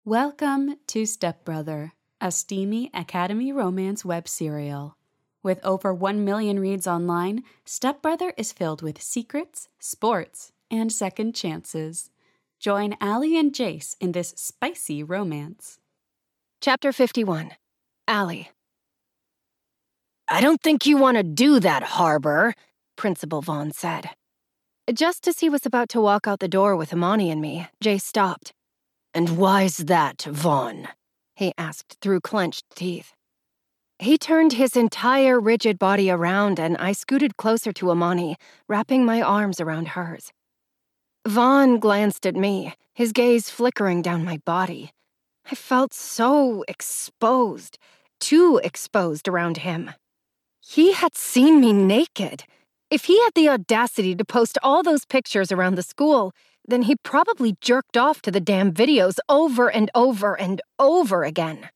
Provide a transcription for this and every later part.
Welcome to Stepbrother, a steamy Academy romance web serial. With over 1 million reads online, Stepbrother is filled with secrets, sports, and second chances. Join Allie and Jace in this spicy romance. Chapter 51. Allie. "I don't think you want to do that, Harbor," Principal Vaughn said. Just as he was about to walk out the door with Imani and me, Jace stopped. "And why's that, Vaughn?" he asked through clenched teeth. He turned his entire rigid body around and I scooted closer to Imani, wrapping my arms around hers. Vaughn glanced at me, his gaze flickering down my body. I felt so exposed, too exposed around him. He had seen me naked. If he had the audacity to post all those pictures around the school, then he probably jerked off to the damn videos over and over and over again.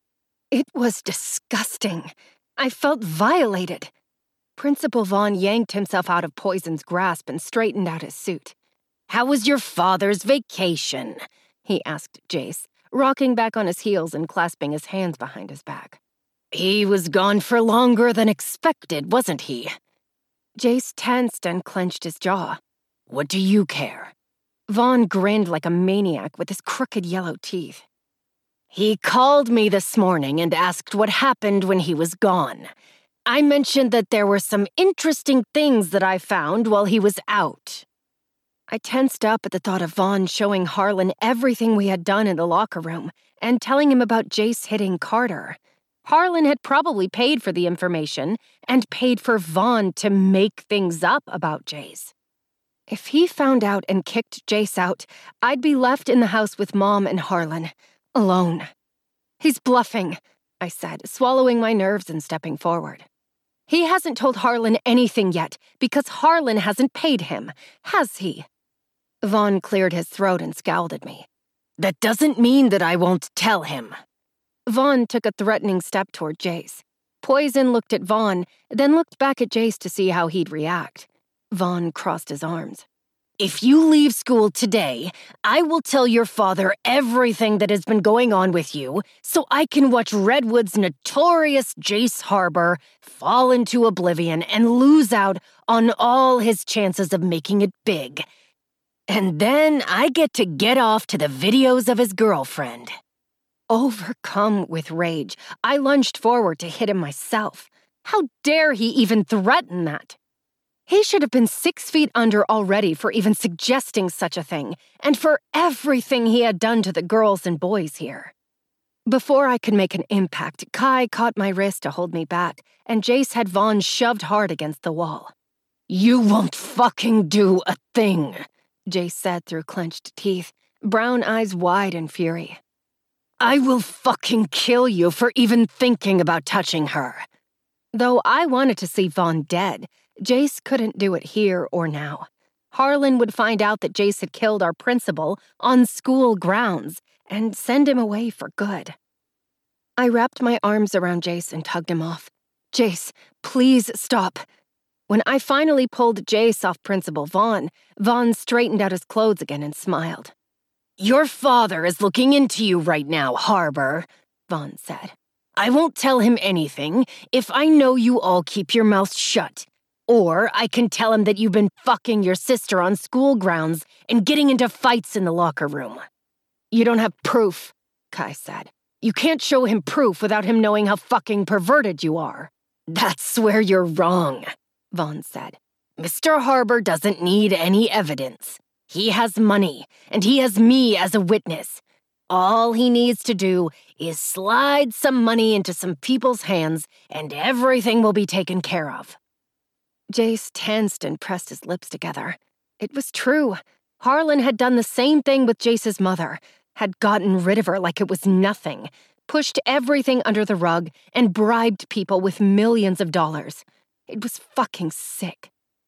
It was disgusting. I felt violated. Principal Vaughn yanked himself out of Poison's grasp and straightened out his suit. "How was your father's vacation?" he asked Jace, rocking back on his heels and clasping his hands behind his back. "He was gone for longer than expected, wasn't he?" Jace tensed and clenched his jaw. "What do you care?" Vaughn grinned like a maniac with his crooked yellow teeth. "He called me this morning and asked what happened when he was gone. I mentioned that there were some interesting things that I found while he was out." I tensed up at the thought of Vaughn showing Harlan everything we had done in the locker room and telling him about Jace hitting Carter. Harlan had probably paid for the information and paid for Vaughn to make things up about Jace. If he found out and kicked Jace out, I'd be left in the house with Mom and Harlan, alone. "He's bluffing," I said, swallowing my nerves and stepping forward. "He hasn't told Harlan anything yet because Harlan hasn't paid him, has he?" Vaughn cleared his throat and scowled at me. "That doesn't mean that I won't tell him." Vaughn took a threatening step toward Jace. Poison looked at Vaughn, then looked back at Jace to see how he'd react. Vaughn crossed his arms. "If you leave school today, I will tell your father everything that has been going on with you so I can watch Redwood's notorious Jace Harbor fall into oblivion and lose out on all his chances of making it big. And then I get off to the videos of his girlfriend." Overcome with rage, I lunged forward to hit him myself. How dare he even threaten that? He should have been 6 feet under already for even suggesting such a thing, and for everything he had done to the girls and boys here. Before I could make an impact, Kai caught my wrist to hold me back, and Jace had Vaughn shoved hard against the wall. "You won't fucking do a thing," Jace said through clenched teeth, brown eyes wide in fury. "I will fucking kill you for even thinking about touching her." Though I wanted to see Vaughn dead, Jace couldn't do it here or now. Harlan would find out that Jace had killed our principal on school grounds and send him away for good. I wrapped my arms around Jace and tugged him off. "Jace, please stop." When I finally pulled Jace off Principal Vaughn, Vaughn straightened out his clothes again and smiled. "Your father is looking into you right now, Harbor," Vaughn said. "I won't tell him anything if I know you all keep your mouths shut. Or I can tell him that you've been fucking your sister on school grounds and getting into fights in the locker room." "You don't have proof," Kai said. "You can't show him proof without him knowing how fucking perverted you are." "That's where you're wrong," Vaughn said. "Mr. Harbor doesn't need any evidence. He has money, and he has me as a witness. All he needs to do is slide some money into some people's hands, and everything will be taken care of." Jace tensed and pressed his lips together. It was true. Harlan had done the same thing with Jace's mother, had gotten rid of her like it was nothing, pushed everything under the rug, and bribed people with millions of dollars. It was fucking sick.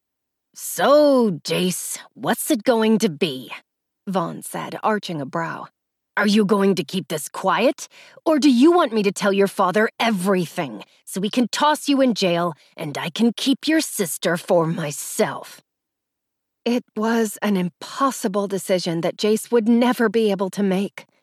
"So, Jace, what's it going to be?" Vaughn said, arching a brow. "Are you going to keep this quiet, or do you want me to tell your father everything so we can toss you in jail and I can keep your sister for myself?" It was an impossible decision that Jace would never be able to make.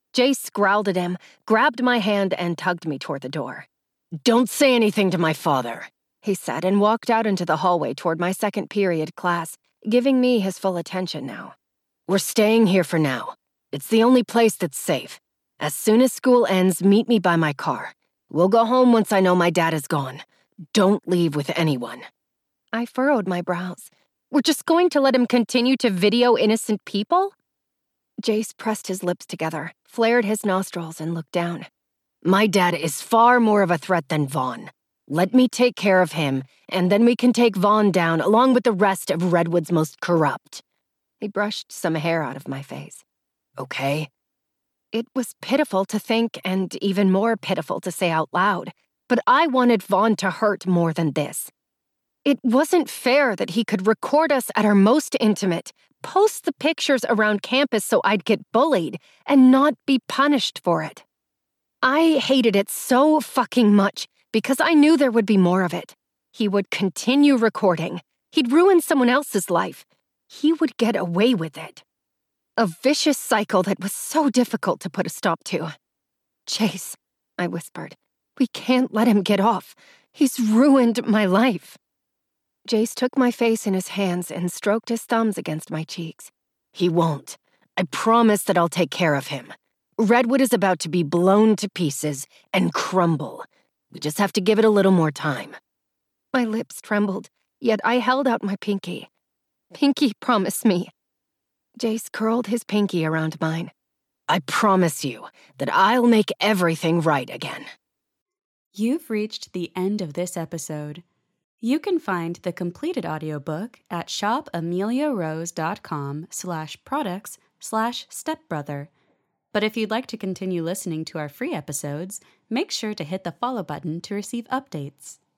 Jace growled at him, grabbed my hand, and tugged me toward the door. "Don't say anything to my father," he said, and walked out into the hallway toward my second period class, giving me his full attention now. "We're staying here for now. It's the only place that's safe. As soon as school ends, meet me by my car. We'll go home once I know my dad is gone. Don't leave with anyone." I furrowed my brows. We're just going to let him continue to video innocent people? Jace pressed his lips together, flared his nostrils, and looked down. "My dad is far more of a threat than Vaughn. Let me take care of him, and then we can take Vaughn down along with the rest of Redwood's most corrupt." He brushed some hair out of my face. "Okay?" It was pitiful to think and even more pitiful to say out loud, but I wanted Vaughn to hurt more than this. It wasn't fair that he could record us at our most intimate, post the pictures around campus so I'd get bullied, and not be punished for it. I hated it so fucking much because I knew there would be more of it. He would continue recording. He'd ruin someone else's life. He would get away with it. A vicious cycle that was so difficult to put a stop to. "Chase," I whispered, "we can't let him get off. He's ruined my life." Jace took my face in his hands and stroked his thumbs against my cheeks. "He won't. I promise that I'll take care of him. Redwood is about to be blown to pieces and crumble. We just have to give it a little more time." My lips trembled, yet I held out my pinky. "Pinky, promise me." Jace curled his pinky around mine. "I promise you that I'll make everything right again." You've reached the end of this episode. You can find the completed audiobook at shopameliarose.com/products/stepbrother. But if you'd like to continue listening to our free episodes, make sure to hit the follow button to receive updates.